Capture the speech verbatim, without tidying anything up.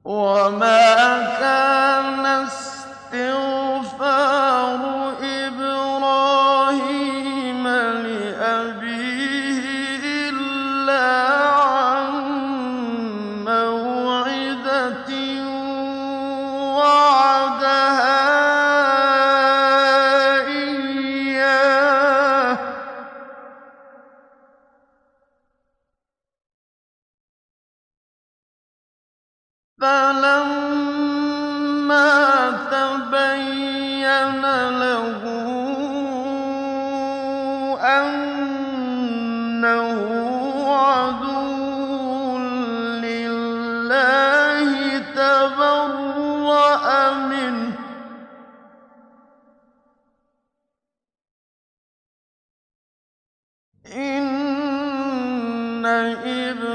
وَمَا كَانَ اسْتِغْفَارُ إِبْرَاهِيمَ لِأَبِيهِ إِلَّا عَن مَّوْعِدَةٍ وَعَدَهَا إِيَّاهُ فَلَمَّا تَبَيَّنَ لَهُ أَنَّهُ عَدُوٌّ لِّلَّهِ تَبَرَّأَ مِنْهُ ۚ إِنَّ